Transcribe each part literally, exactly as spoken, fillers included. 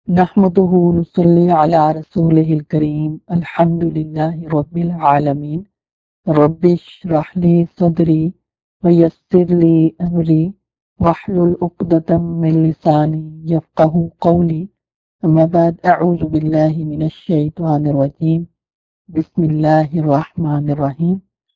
نحمده نصلي على رسوله الكريم الحمد لله رب العالمين رب اشرح لي صدري ويسر لي أمري واحلل عقدة من لساني يفقه قولي أما بعد أعوذ بالله من الشيطان الرجيم بسم الله الرحمن الرحيم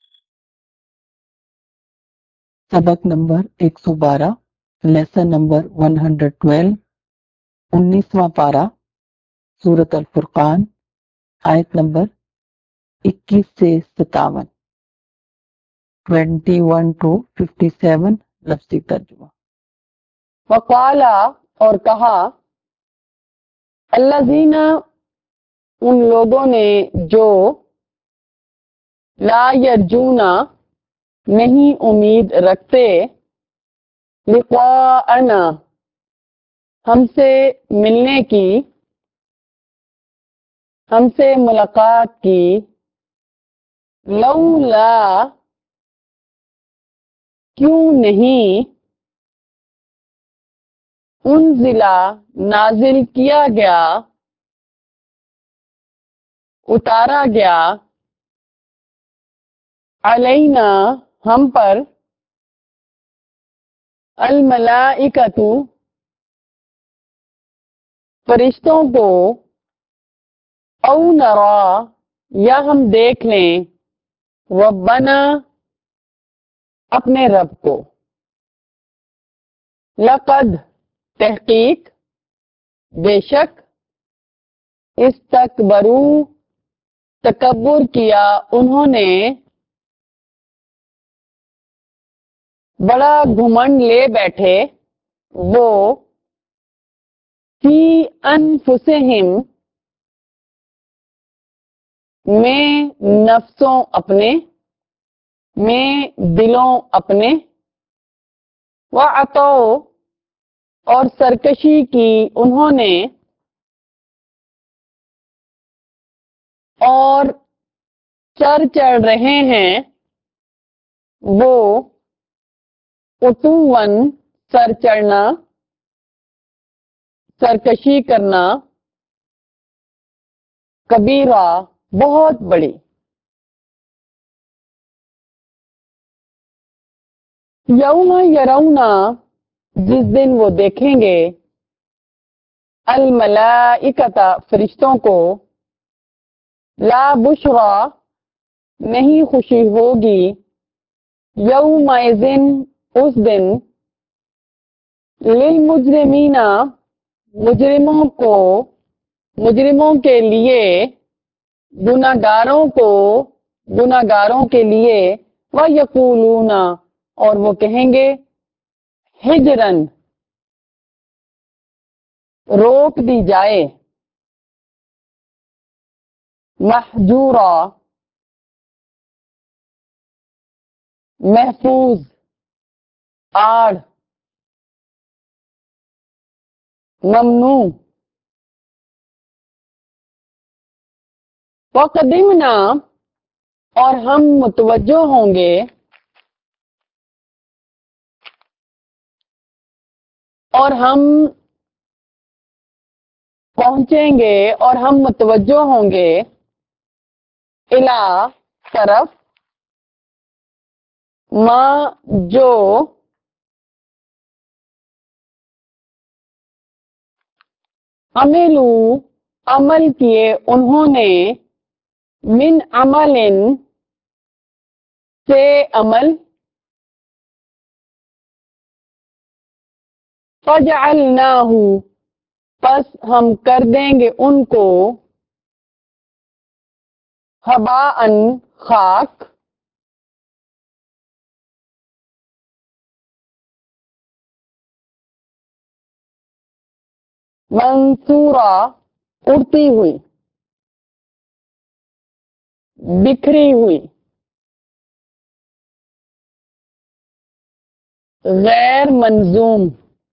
سبق نمبر ایک سو بارہ لیسن نمبر ایک سو بارہ انیسواں پارہ سورۃ الفرقان آیت نمبر اکیس سے ستاون twenty one two fifty seven لفظی ترجمہ۔ وقال اور کہا الذین ان لوگوں نے جو لا یرجونا نہیں امید رکھتے لقاءنا ہم سے ملنے کی ہم سے ملاقات کی لولا کیوں نہیں انزلا نازل کیا گیا اتارا گیا علینا ہم پر الملائکۃ فرشتوں کو او نرا یا ہم دیکھ لیں ربنا اپنے رب کو لقد تحقیق بے شک استکبروا تکبر کیا انہوں نے بڑا گھمنڈ لے بیٹھے وہ فی انفسہم میں نفسوں اپنے میں دلوں اپنے وعتوا اور سرکشی کی انہوں نے اور چر چڑھ رہے ہیں وہ عتواً سر چڑھنا سرکشی کرنا کبیرہ بہت بڑی یوم یرونا جس دن وہ دیکھیں گے الملائکۃ فرشتوں کو لا بشرا نہیں خوشی ہوگی یومئذ اس دن للمجرمین مجرموں کو مجرموں کے لیے گناہگاروں کو گناہگاروں کے لیے وَيَقُولُونَ اور وہ کہیں گے ہجرن روک دی جائے محجورا محفوظ آڑ ممنوع وقدمنا اور ہم متوجہ ہوں گے اور ہم پہنچیں گے اور ہم متوجہ ہوں گے الا طرف ما جو عملو عمل کیے انہوں نے من عمل سے عمل فجعلناہ پس ہم کر دیں گے ان کو ہباءً خاک منصورا اڑتی ہوئی بکھری ہوئی غیر منظوم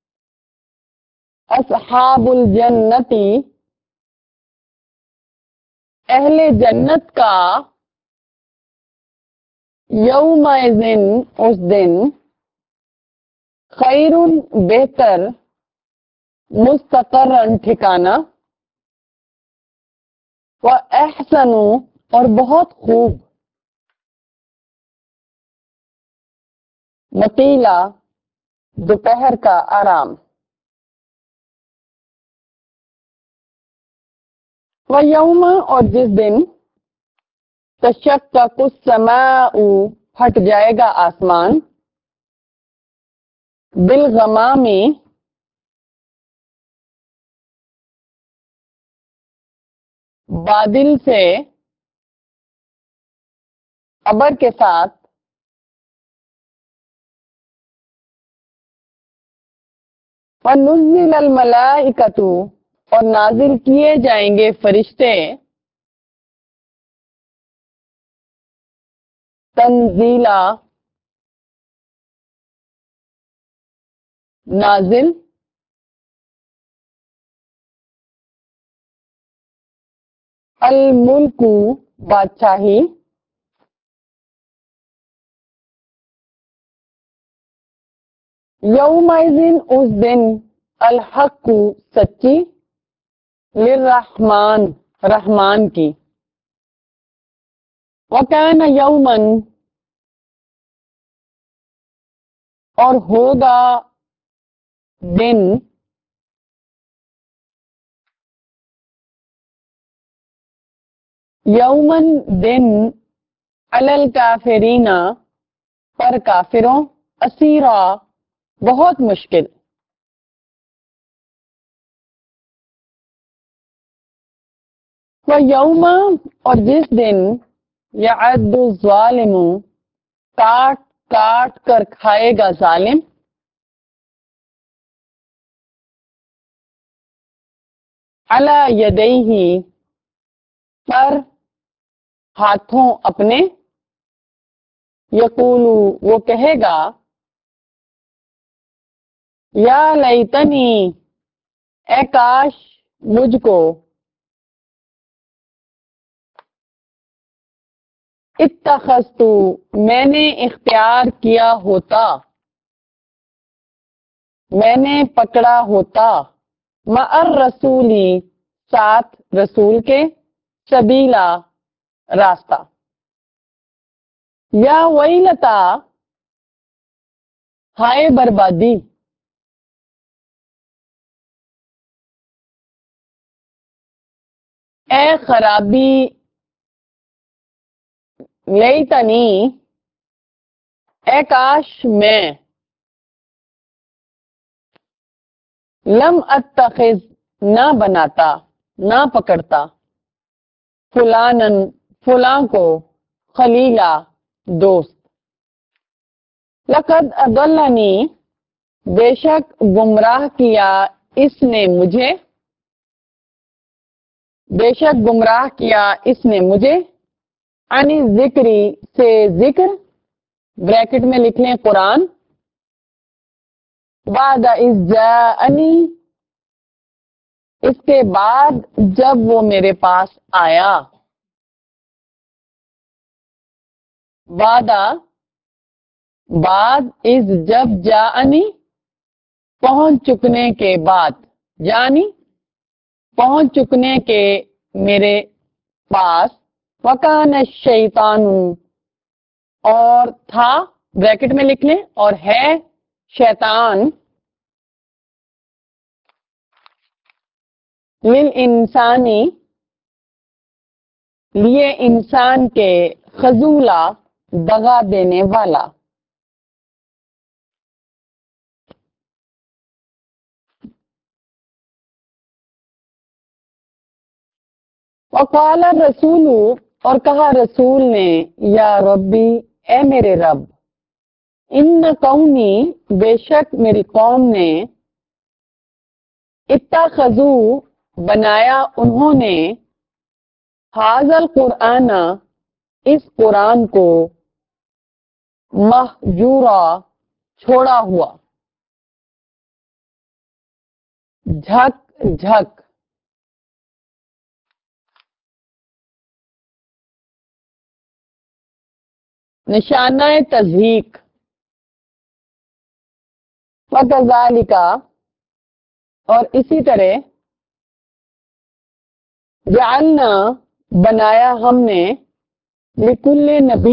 اصحاب الجنتی اہل جنت کا یومئذ اس دن خیر بہتر مستقرن ٹھکانا، و احسن اور بہت خوب، مقیلا دوپہر کا آرام، و یوم اور جس دن تشقق السماء پھٹ جائے گا آسمان، بالغمام بادل سے، ابر کے ساتھ، وَنُزِّلَ الْمَلَائِكَةُ اور نازل کیے جائیں گے فرشتے، تنزیلا نازل، الملک بادشاہی، یومئذ اس دن، الحق سچی، للرحمن رحمان کی، وکان یومن اور ہوگا دن، یومن دن، علی الکافرین پر کافروں، اسیرا بہت مشکل، و یوم اور جس دن، یعد الظالم کاٹ کاٹ کر کھائے گا ظالم، علی یدیہ پر ہاتھوں اپنے، یقول وہ کہے گا، یا لیتنی اے کاش مجھ کو، اتخذت میں نے اختیار کیا ہوتا، میں نے پکڑا ہوتا، مع الرسولی ساتھ رسول کے، سبیلا راستہ، یا ویلتا ہائے بربادی، اے خرابی، لیتنی اے کاش میں، لم اتخذ نہ بناتا نہ پکڑتا، فلانن فلاں کو، خلیلا دوست، لقد اضلنی بے شک گمراہ کیا اس نے مجھے، بے شک گمراہ کیا اس نے مجھے، عن ذکری سے ذکر، بریکٹ میں لکھ لیں قرآن، بعد اذ جاءنی اس کے بعد جب وہ میرے پاس آیا، بعد بعد اذ جب جاءنی پہنچ چکنے کے بعد، جانی پہنچ چکنے کے میرے پاس، وکان الشیطان اور تھا، بریکٹ میں لکھ لیں، اور ہے شیطان، للانسانی لیے انسان کے، خذولا دغا دینے والا، وقال الرسول اور کہا رسول نے، یا ربی اے میرے رب، ان قومی بے شک میری قوم نے، اتخذوا بنایا انہوں نے، ھذا القرآن اس قرآن کو، مہجورا چھوڑا ہوا، جھک جھک، نشانہ تضحیک، وکذالک اور اسی طرح جعلنا بنایا ہم نے لکل نبی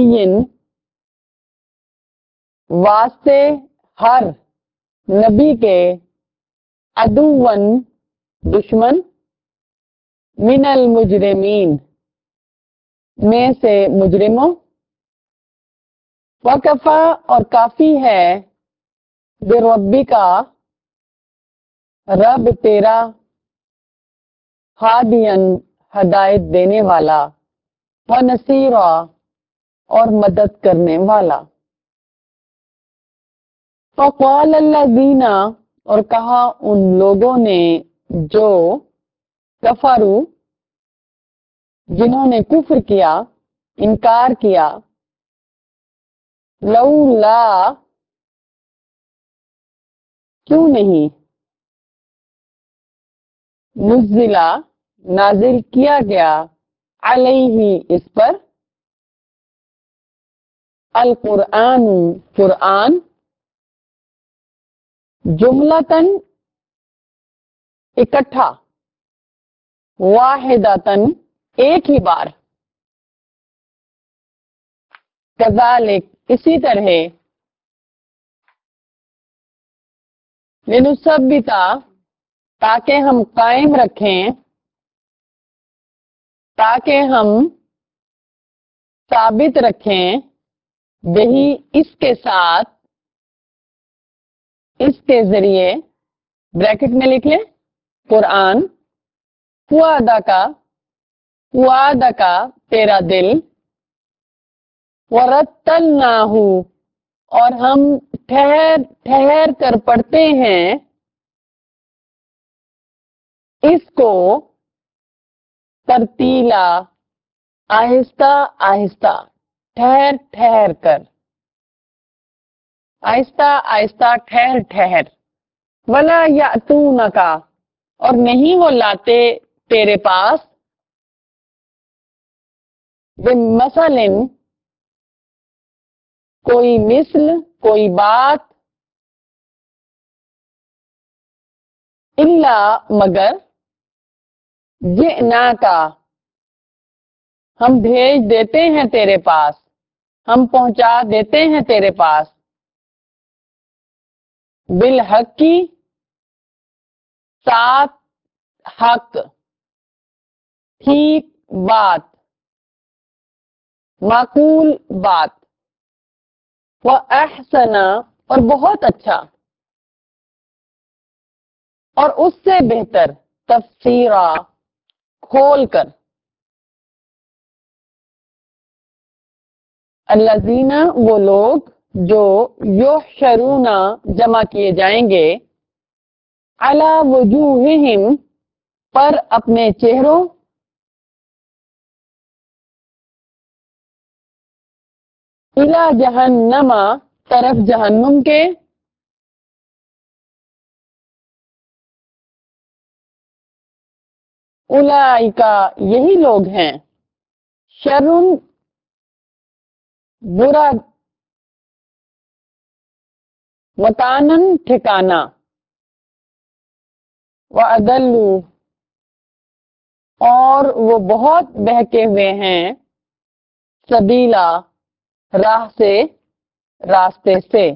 واسطے ہر نبی کے عدوً دشمن من المجرمین میں سے مجرموں وکفا اور کافی ہے بربی کا رب تیرا ہادین ہدایت دینے والا و نصیرا اور مدد کرنے والا فقال الذین اور کہا ان لوگوں نے جو کفروا جنہوں نے کفر کیا انکار کیا لولا کیوں نہیں نزلہ نازل کیا گیا علیہ اس پر القرآن قرآن جملتاً اکٹھا واحدتاً ایک ہی بار کذالک اسی طرح لنثبتا تاکہ ہم قائم رکھیں تاکہ ہم ثابت رکھیں بہی اس کے ساتھ اس کے ذریعے بریکٹ میں لکھ لیں قرآن فؤادا کا فؤادا کا تیرا دل ورتلناہ اور ہم ٹھہر ٹھہر کر پڑھتے ہیں اس کو ترتیلا آہستہ آہستہ ٹھہر ٹھہر کر آہستہ آہستہ ٹھہر ٹھہر ولا یاتونکا اور نہیں وہ لاتے تیرے پاس بمثل کوئی مثل کوئی بات الا مگر جئنا کا ہم بھیج دیتے ہیں تیرے پاس ہم پہنچا دیتے ہیں تیرے پاس بالحق کی ساتھ حق ٹھیک بات معقول بات وہ احسنا اور بہت اچھا اور اس سے بہتر تفسیرا کھول کر الذین وہ لوگ جو یحشرون جمع کیے جائیں گے علی وجوہہم پر اپنے چہروں الی جہنم طرف جہنم کے اولئک یہی لوگ ہیں شرٌ برا مکانن ٹھکانہ وَأَضَلُّ اور وہ بہت بہکے ہوئے ہیں سبیلا راہ سے راستے سے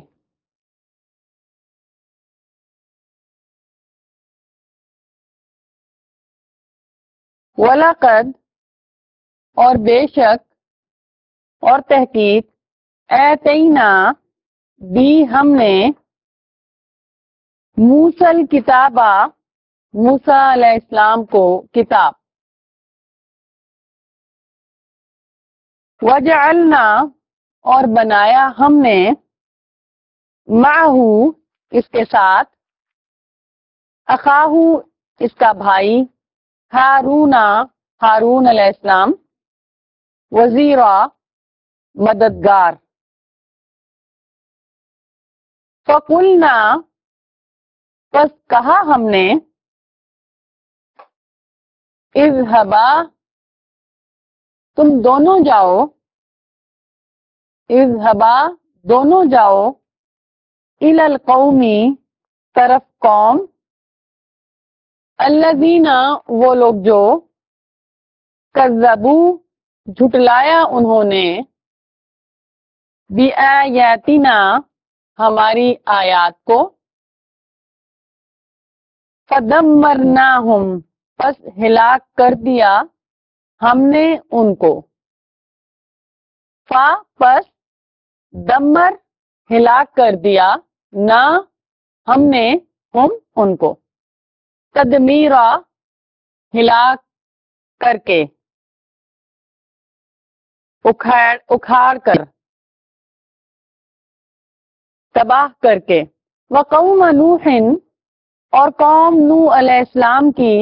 وَلَقَدْ اور بے شک اور تحقیق آتینا دی ہم نے موسیٰ کتابہ موسیٰ علیہ السلام کو کتاب وجعلنا اور بنایا ہم نے معہو اس کے ساتھ اخاہو اس کا بھائی ہارون ہارون علیہ السلام وزیرا مددگار فقلنا پس کہا ہم نے اذهبا تم دونوں جاؤ اذهبا دونوں جاؤ الی القوم طرف قوم الذین وہ لوگ جو کذبوا جھٹلایا انہوں نے بِآیاتنا ہماری آیات کو فدمرناہم پس ہلاک کر دیا ہم نے ان کو فا پس دمر ہلاک کر دیا نہ ہم نے ہم ان کو تدمیرا ہلاک کر کے اکھاڑ اکھاڑ کر تباہ کر کے وقوم نوح اور قوم نوح علیہ السلام کی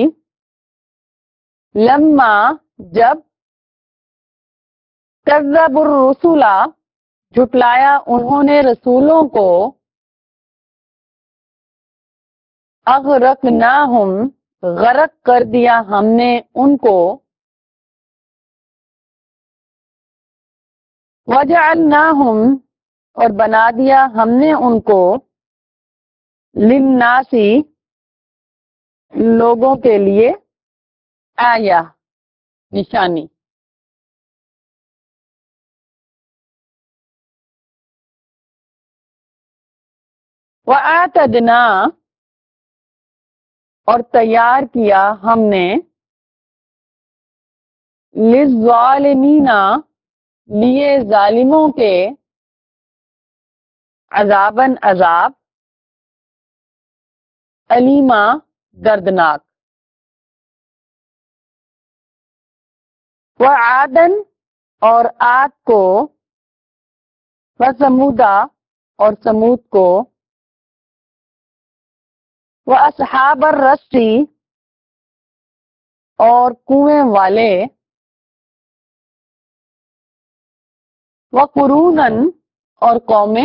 لما جب کذبوا الرسل جھٹلایا انہوں نے رسولوں کو اغرقناہم غرق کر دیا ہم نے ان کو وجعلناہم اور بنا دیا ہم نے ان کو للناسی لوگوں کے لیے آیا نشانی وَأَعْتَدْنَا اور تیار کیا ہم نے لِلظَّالِمِينَ لیے ظالموں کے عذاباً عذاب علیما دردناک وعادن اور عاد کو وثمودا اور ثمود کو واصحاب الرس اور کنویں والے وقرونن اور قومیں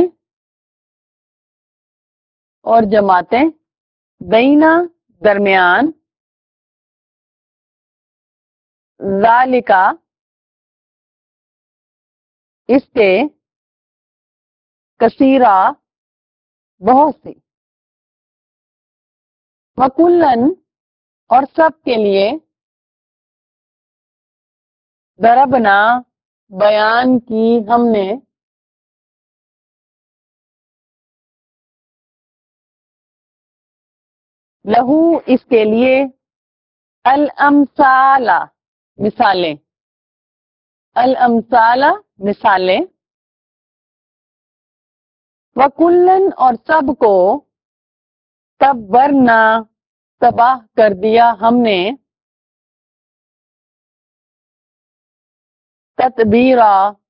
اور جماعتیں بینا درمیان ذالکا اس کے کثیرہ بہت سی وکلن اور سب کے لیے ضربنا بیان کی ہم نے لہو اس کے لیے الامثال مثالیں الامثال مثالیں وکلن اور سب کو تبرنا تباہ کر دیا ہم نے تتبیرا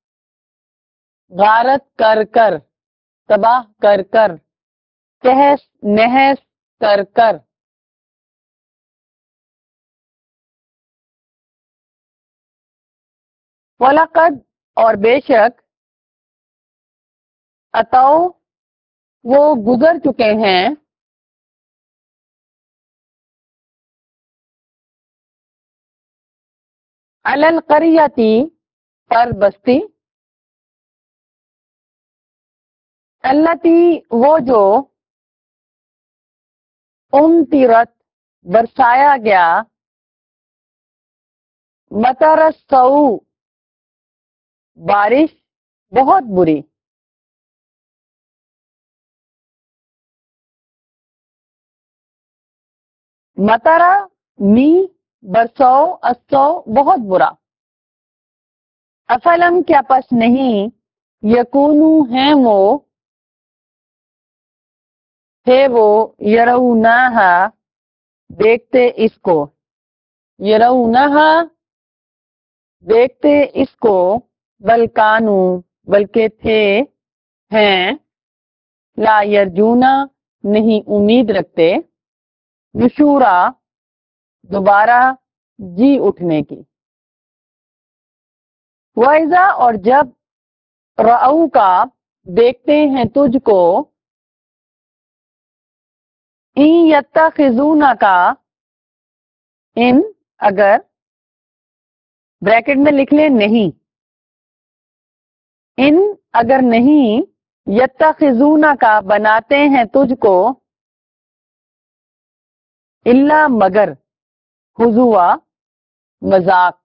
غارت کر کر تباہ کر کر تہس نہس کر کر وَلَقَدْ اور بے شک اتو وہ گزر چکے ہیں علی القریۃ پر بستی التی وہ جو امطرت برسایا گیا مطر السوء بارش بہت بری مطرا می برسو اسو بہت برا افلم کیا پس نہیں یکونو ہیں وہ تھے وہ یرونہا دیکھتے اس کو یرونہا دیکھتے اس کو بلکانو بلکہ تھے ہیں لا یرجونا نہیں امید رکھتے نشورا دوبارہ جی اٹھنے کی وَإِذَا اور جب رأو کا دیکھتے ہیں تجھ کو ان یتخذونک کا ان اگر بریکٹ میں لکھ لیں نہیں ان اگر نہیں یتخذونک کا بناتے ہیں تجھ کو الا مگر، ہزوا مذاق،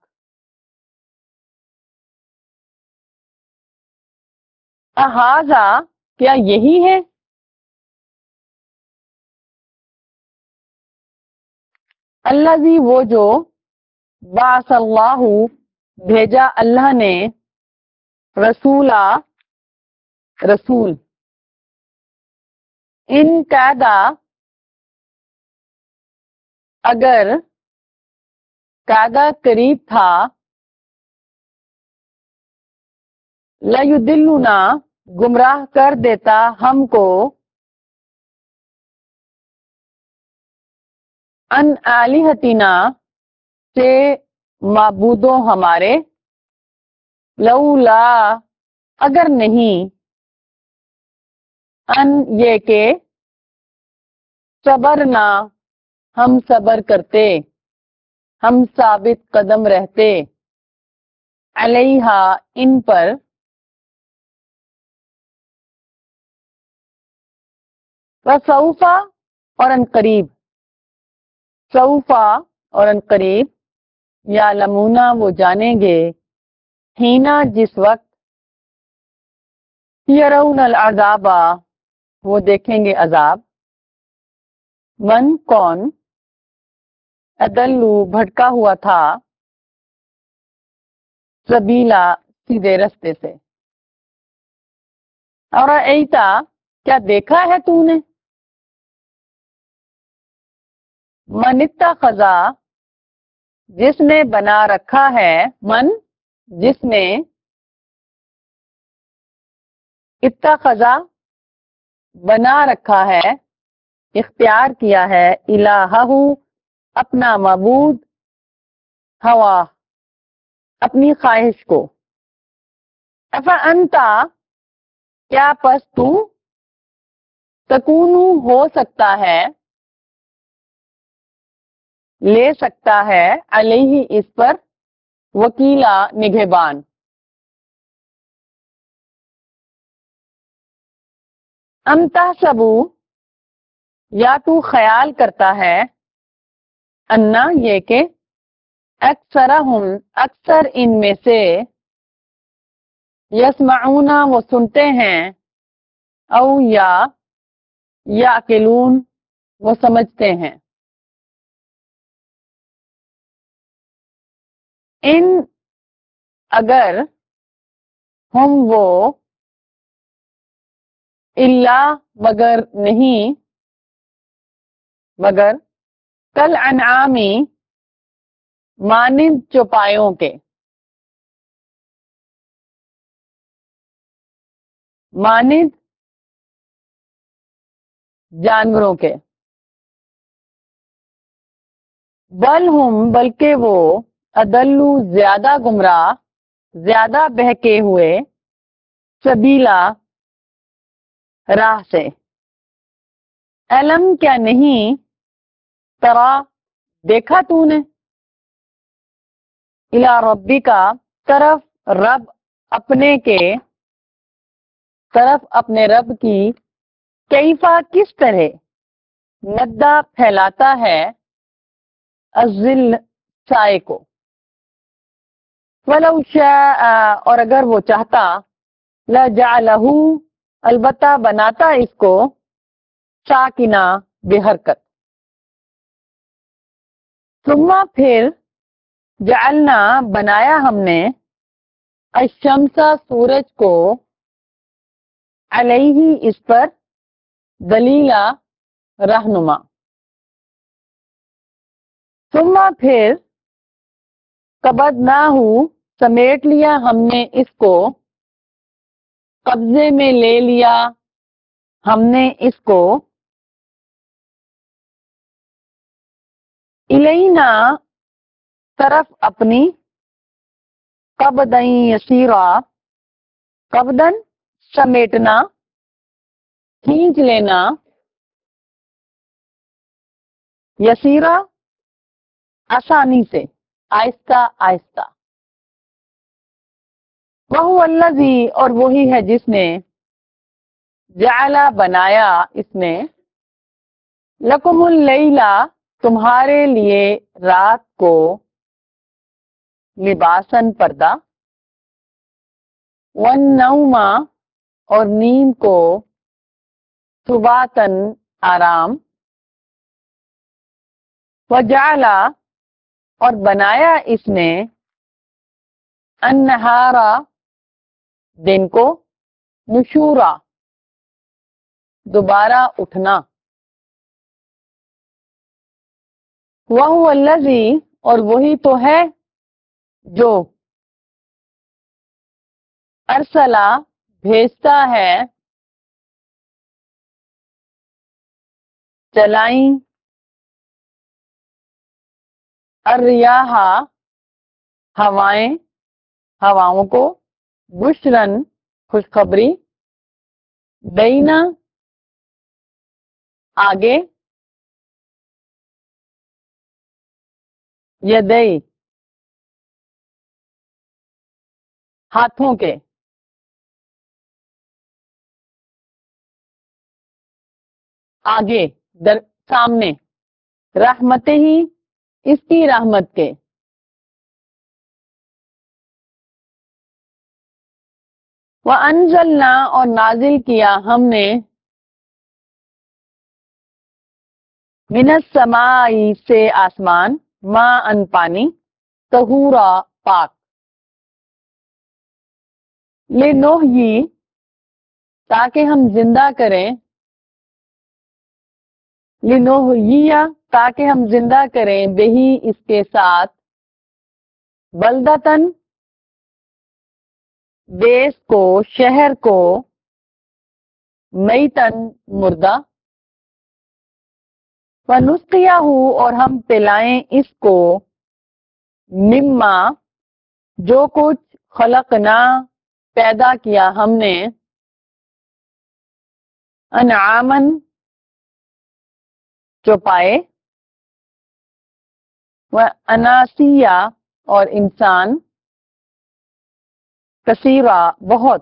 احاذا کیا یہی ہے، الذی وہ جو، بعث اللہ بھیجا اللہ نے، رسولا رسول، ان قیدا اگر، قیدا قریب تھا، لیضلنا گمراہ کر دیتا ہم کو، ان آلہتنا سے معبودوں ہمارے، لولا اگر نہیں، ان یہ کہ، صبرنا ہم صبر کرتے، ہم ثابت قدم رہتے، علیہا ان پر، وسوفا اور ان قریب، سوفا اور ان قریب، یا لمونا وہ جانیں گے، ہینا جس وقت، یرون العذاب وہ دیکھیں گے عذاب، من کون، ادلو بھٹکا ہوا تھا، سبیلا سیدھے رستے سے، اور ایتا کیا دیکھا ہے تو نے، من اتخذ جس نے بنا رکھا ہے، من جس نے، اتخذ بنا رکھا ہے، اختیار کیا ہے، الہہ اپنا معبود، ہوا اپنی خواہش کو، افانتا کیا پس تو، تکونو ہو سکتا ہے، لے سکتا ہے، علیہ اس پر، وکیلا نگہبان، ام تحسبو یا تو خیال کرتا ہے، انا یہ کہ، اکثرہم اکثر ان میں سے، یسمعون وہ سنتے ہیں، او یا یعقلون وہ سمجھتے ہیں، ان اگر، ہم وہ، الا مگر نہیں، مگر، کل انعامی مانند چوپایوں کے، مانند جانوروں کے، بل ہم بلکہ وہ، ادلو زیادہ گمراہ، زیادہ بہکے ہوئے، سبیلا راہ سے، علم کیا نہیں، ترا دیکھا تو نے، الی ربی کا طرف رب اپنے کے، طرف اپنے رب کی، کیفا کس طرح، مدہ پھیلاتا ہے، الظل سائے کو، ولو شاء اور اگر وہ چاہتا، لجعلہ البتہ بناتا اس کو، ساکنہ بے حرکت، ثم پھر، جعلنا بنایا ہم نے، الشمس سورج کو، علیہ اس پر، دلیلا رہنما، ثم پھر، قبضناہ سمیٹ لیا ہم نے اس کو، قبضے میں لے لیا ہم نے اس کو، الینا طرف اپنی، قبضًا یسیرا قبضاً سمیٹنا، کھینچ لینا، یسیرا آسانی سے، آہستہ آہستہ، وَهُوَ الَّذِي اور وہی ہے جس نے، جعل بنایا اس نے، لَكُمُ اللَّيْلَ تمہارے لیے رات کو لباسن پردہ، والنوم اور نیند کو سباتن آرام، وجعل اور بنایا اس نے النہارا دن کو نشورا دوبارہ اٹھنا، وَهُوَ الَّذِي اور وہی تو ہے جو ارسلہ بھیجتا ہے چلائیں الریاح ہوائیں ہواؤں کو بشرن خوشخبری بینا آگے یدئی ہاتھوں کے آگے در سامنے رحمت ہی اس کی رحمت کے وَأَنزَلْنَا اور نازل کیا ہم نے من السماء سے آسمان ماء پانی طہورا پاک لنحیی تاکہ ہم زندہ کریں لنحیی تاکہ ہم زندہ کریں بہی اس کے ساتھ بلدتن دیس کو شہر کو میتن مردہ ونسقیہ اور ہم پلائیں اس کو مما جو کچھ خلقنا پیدا کیا ہم نے انعامن چوپائے واناسیہ اور انسان کثیرہ بہت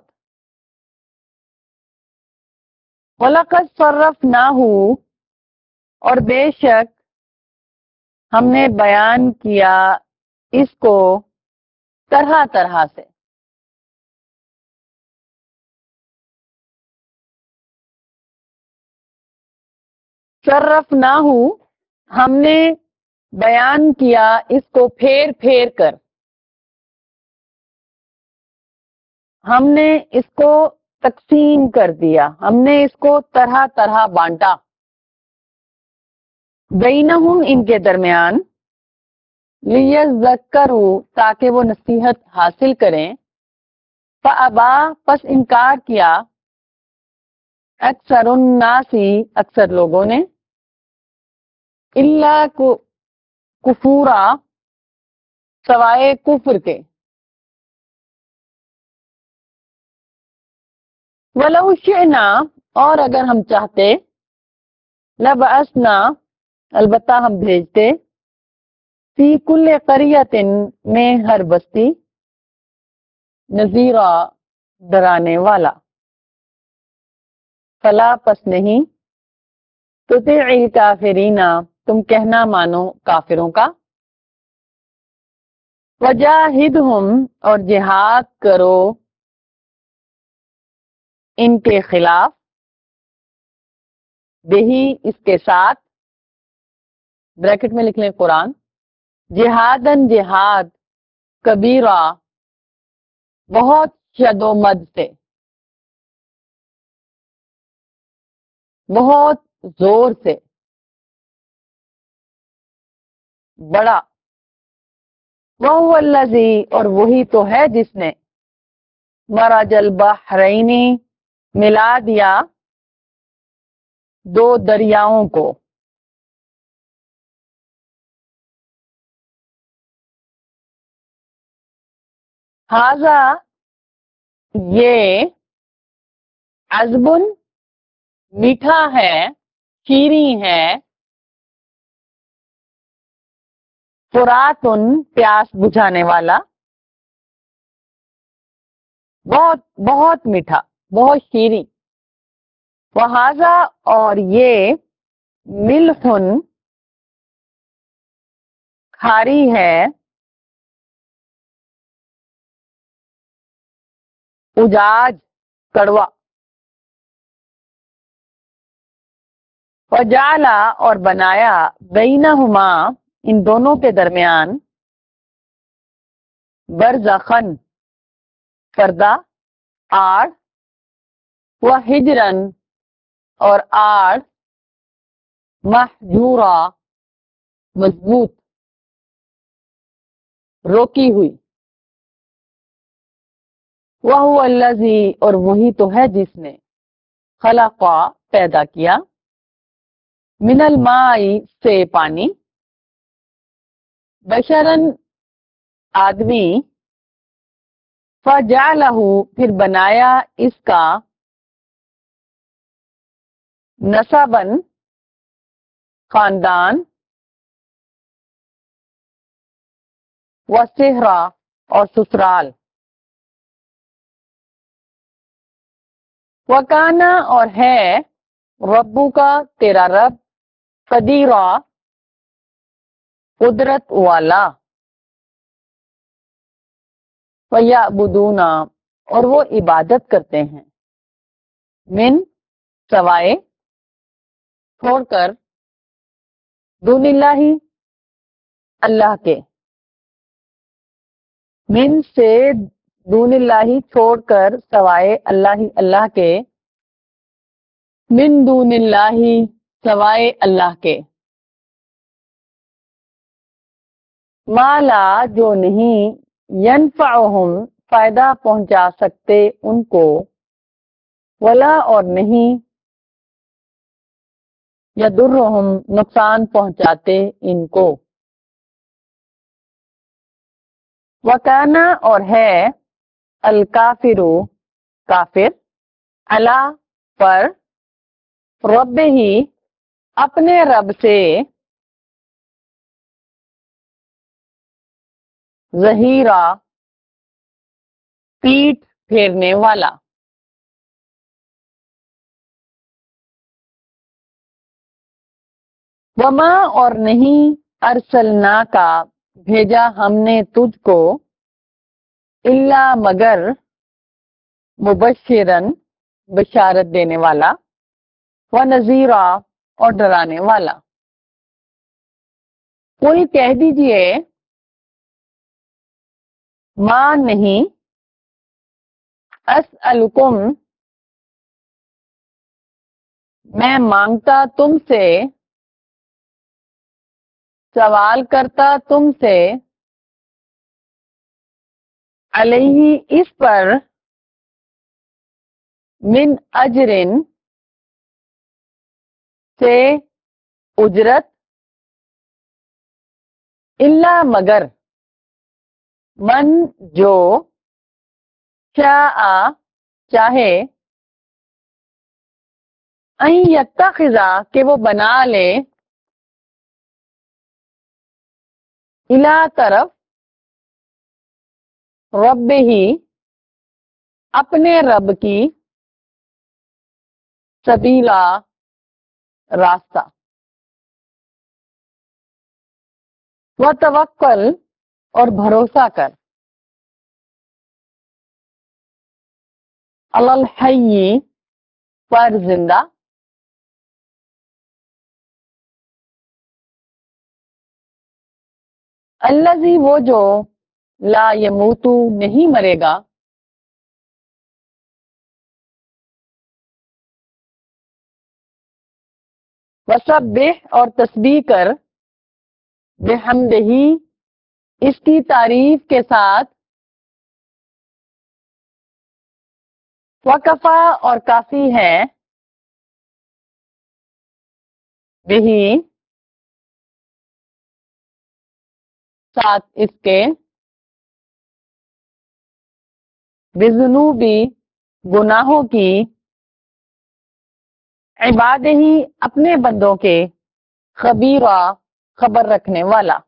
وَلَقَدْ صَرَّفْنَاهُ اور بے شک ہم نے بیان کیا اس کو طرح طرح سے صرفناہ ہم نے بیان کیا اس کو پھیر پھیر کر ہم نے اس کو تقسیم کر دیا ہم نے اس کو طرح طرح بانٹا بینہم ان کے درمیان لیذکروا تاکہ وہ نصیحت حاصل کریں فابا پس انکار کیا اکثر الناسی اکثر لوگوں نے الا کفورا سوائے کفر کے وَلَوْ شِئْنَا اور اگر ہم چاہتے لَبَعَثْنَا البتہ ہم بھیجتے فی کل قریۃ میں ہر بستی نذیرا ڈرانے والا فلا پس نہیں تطیع الکافرین تم کہنا مانو کافروں کا وجاہدہم اور جہاد کرو ان کے خلاف بہی اس کے ساتھ بریکٹ میں لکھ لیں قرآن جہادن جہاد کبیرہ بہت شد و مد سے بہت زور سے بڑا وَهُوَ الَّذِي اور وہی تو ہے جس نے مرج البحرین ملا دیا دو دریاؤں کو ھذا یہ عذبن میٹھا ہے شیریں ہے فراتن پیاس بجھانے والا بہت بہت میٹھا بہت شیریں وہذا اور یہ ملحن کھاری ہے، اجاج کڑوا، وجعلا اور بنایا بینہما ان دونوں کے درمیان برزخن پردہ، آڑ، وحجرن اور آڑ، محجورا مضبوط، روکی ہوئی، وَهُوَ الَّذِي اور وہی تو ہے جس نے خلقا پیدا کیا، من الماء سے پانی، بشرن آدمی، فجعلہ پھر بنایا اس کا نسباً خاندان، وصہرا اور سسرال، وکانا اور ہے ربو کا تیرا رب، قدیرا قدرت والا، وَيَعْبُدُونَ اور وہ عبادت کرتے ہیں، من سوائے چھوڑ کر، دون اللہ اللہ کے، من سے دون اللہ چھوڑ کر، سوائے اللہ اللہ کے، من دون اللہ سوائے اللہ کے، مالا جو نہیں ینفعہم فائدہ پہنچا سکتے ان کو، ولا اور نہیں یضرہم نقصان پہنچاتے ان کو، وکانا اور ہے الکافرو کافر، علی پر، رب ہی اپنے رب سے، ظہیرا پیٹھ پھیرنے والا، وما اور نہیں ارسلنا کا بھیجا ہم نے تجھ کو، الا مگر مبشرن بشارت دینے والا، ونذیرا اور ڈرانے والا، کوئی کہہ دیجئے ماں نہیں اسألکم میں مانگتا تم سے، سوال کرتا تم سے، علیہ اس پر، من اجرن سے اجرت، الا مگر، من جو شاء چاہے، ان یتخذ کہ وہ بنا لے، الا طرف، رب ہی اپنے رب کی، سبیلا راستہ، وتوکل اور بھروسہ کر، علی الحی پر زندہ، الذی وہ جو لا یموتو نہیں مرے گا، وسبح اور تسبیح کر، بحمدہ اس کی تعریف کے ساتھ، وکفا اور کافی ہے، بہی ساتھ اس کے، بذنوبی گناہوں کی، عبادہ ہی اپنے بندوں کے، خبیرہ خبر رکھنے والا۔